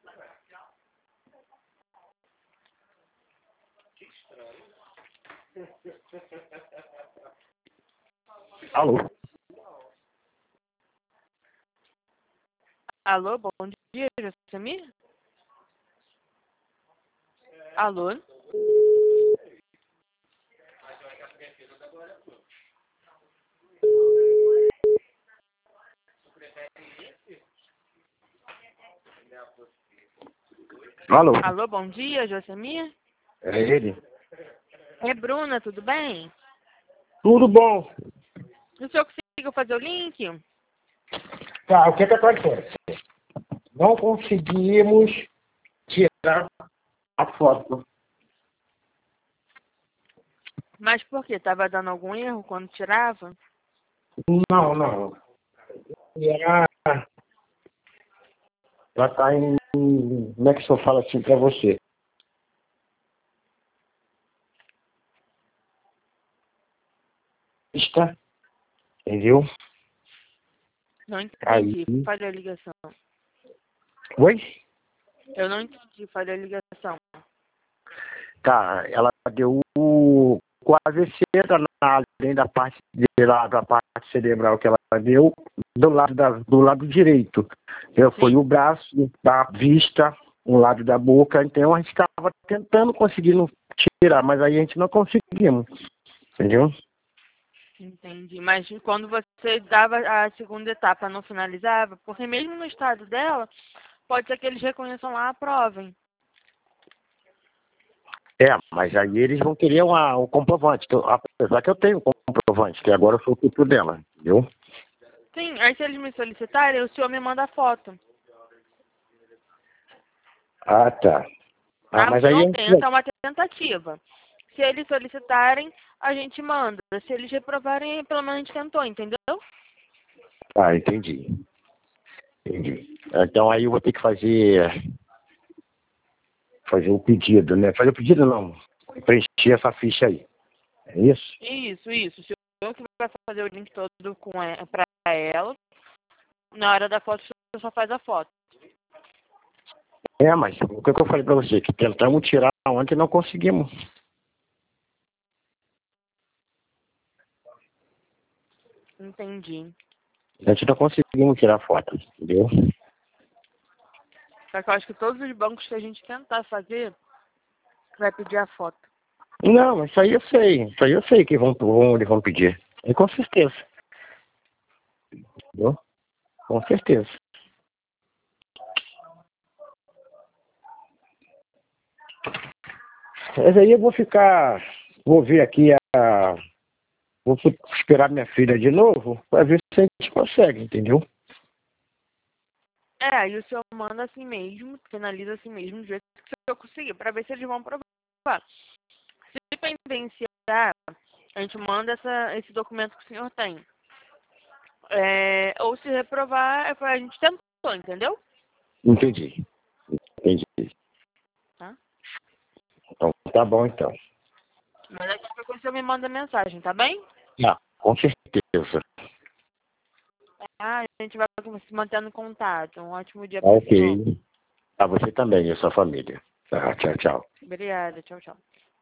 Alô? Alô, bom dia, Josemir? Alô? Alô? Alô, bom dia, Josemir? É ele? É Bruna, tudo bem? Tudo bom. O senhor conseguiu fazer o link? Tá, o que acontece? Não conseguimos tirar a foto. Mas por quê? Tava dando algum erro quando tirava? Não. Era... Ela tá em... Como é que eu falo assim pra você? Está? Entendeu? Não entendi, Aí... falhou a ligação. Oi? Eu não entendi, falhou a ligação. Tá, ela deu quase seda além da parte de lá, da parte cerebral que ela deu, do lado direito. Foi o braço, da vista, um lado da boca, então a gente estava tentando conseguindo tirar, mas aí a gente não conseguimos. Entendeu? Entendi. Mas quando você dava a segunda etapa, não finalizava? Porque mesmo no estado dela, pode ser que eles reconheçam lá, aprovem. É, mas aí eles vão querer o comprovante, apesar que eu tenho o comprovante, que agora eu sou o tutor dela, entendeu? Sim, aí se eles me solicitarem, o senhor me manda a foto. Ah, tá. Ah, Ah, o mas aí... senhor tenta, é uma tentativa. Se eles solicitarem, a gente manda. Se eles reprovarem, pelo menos a gente tentou, entendeu? Ah, entendi. Então aí eu vou ter que fazer o pedido, né? Fazer o pedido não, preencher essa ficha aí. É isso? Isso. O senhor que vai fazer o link todo pra ela. Na hora da foto, o senhor só faz a foto. É, mas o que eu falei pra você? Que tentamos tirar ontem e não conseguimos. Entendi. A gente não conseguimos tirar foto, entendeu? Só que eu acho que todos os bancos que a gente tentar fazer, vai pedir a foto. Não, isso aí eu sei. Isso aí eu sei que eles vão pedir. E com certeza. Entendeu? Com certeza. Mas aí eu vou ver aqui vou esperar minha filha de novo para ver se a gente consegue, entendeu? É, aí o senhor manda assim mesmo, finaliza assim mesmo, do jeito que o senhor conseguir, pra ver se eles vão aprovar. Se pendenciar, a gente manda esse documento que o senhor tem. Ou se reprovar, a gente tentou, entendeu? Entendi. Tá? Então, tá bom então. Mas aí qualquer coisa o senhor me manda mensagem, tá bem? Ah, com certeza. Ah, a gente vai se mantendo em contato. Um ótimo dia Tá para o senhor. ok. A você também e a sua família. Tá, tchau, tchau. Obrigada, tchau.